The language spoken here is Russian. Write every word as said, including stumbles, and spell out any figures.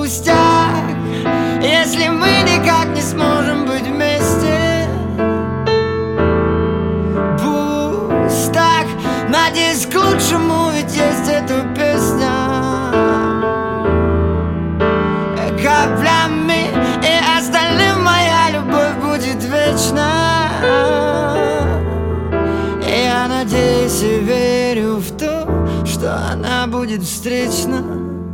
пустяк, если мы никак не сможем быть вместе. Пусть так, надеюсь, к лучшему, ведь есть эта песня. Каплями и остальным моя любовь будет вечна. Я надеюсь и верю в то, что она будет встречна.